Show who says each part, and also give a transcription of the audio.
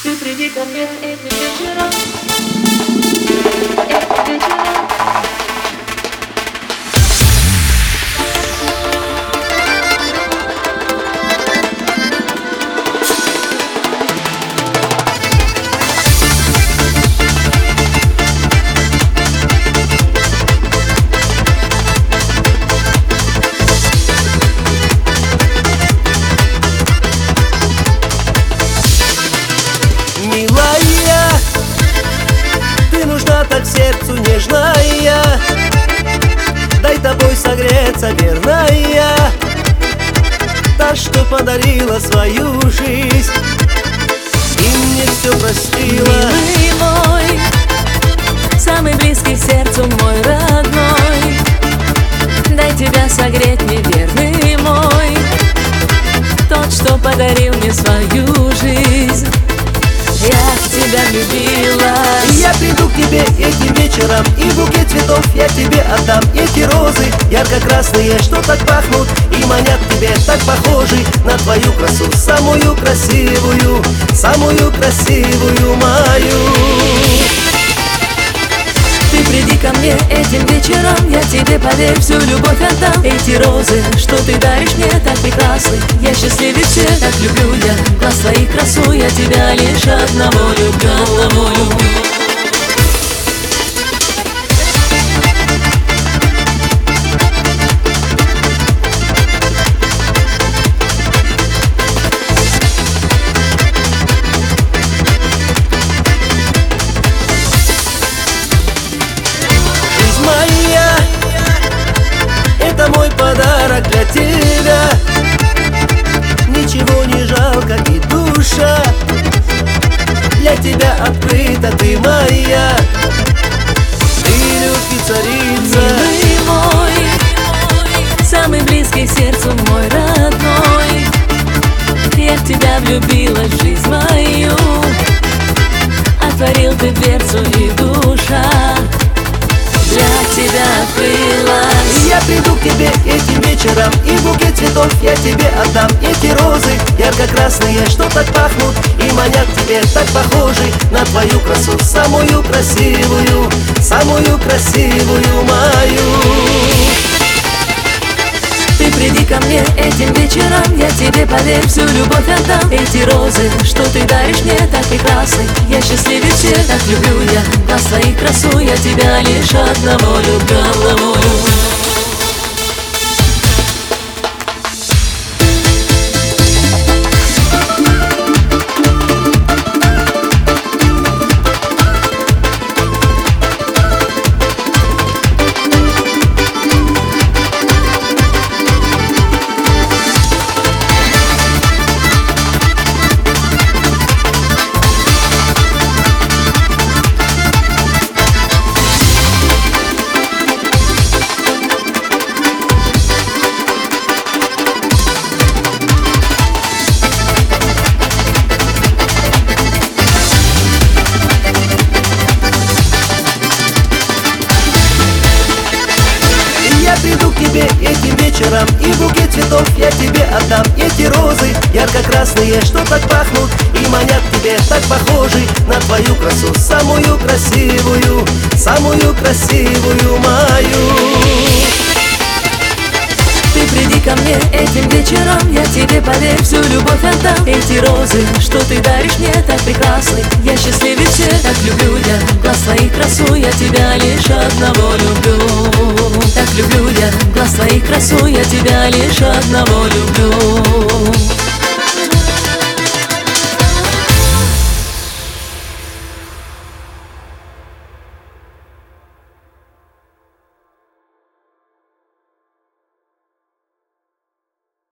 Speaker 1: Ты приди ко мне этим вечером, этим вечером.
Speaker 2: Милая, ты нужна так сердцу нежная, дай тобой согреться, верная, та, что подарила свою жизнь и мне все простила.
Speaker 3: Милый мой, самый близкий сердцу мой родной, дай тебя согреть, неверный мой, тот, что подарил мне свою жизнь. Я в тебя влюбилась.
Speaker 2: Я приду к тебе этим вечером, и букет цветов я тебе отдам. Эти розы ярко-красные, что так пахнут и манят к тебе, так похожи на твою красу, самую красивую мою.
Speaker 3: Ты приди ко мне этим вечером, я тебе, поверь, всю любовь отдам. Эти розы, что ты даришь мне, так прекрасны, я счастливее всех, так люблю я. Глаз твоих красу, я тебя лишь одного люблю, одного люблю.
Speaker 2: Моя, это мой подарок для тебя. Ничего не жалко и душа для тебя открыта, ты моя. Ты любви царица.
Speaker 3: Милый мой, самый близкий сердцу мой родной, я в тебя влюбилась, в жизнь мою. Отворил ты дверцу, и душа для тебя открылась.
Speaker 2: Я приду к тебе этим вечером, и букет цветов я тебе отдам. Эти розы ярко-красные, что так пахнут и манят к тебе, так похожи на твою красу, самую красивую мою.
Speaker 3: Ты приди ко мне этим вечером, я тебе, поверь, всю любовь отдам. Эти розы, что ты даришь мне, так прекрасны, я счастливее всех, так люблю я. Глаз твоих красу, я тебя лишь одного люблю, одного люблю.
Speaker 2: Приду к тебе этим вечером, и букет цветов я тебе отдам. Эти розы ярко-красные, что так пахнут и манят к тебе, так похожи на твою красу, самую красивую мою.
Speaker 3: Ты приди ко мне этим вечером, я тебе, поверь, всю любовь отдам. Эти розы, что ты даришь мне, так прекрасны, я счастливее всех, так люблю я. Глаз твоих красу, я тебя лишь одного люблю, так люблю я. Глаз твоих красу, я тебя лишь одного люблю.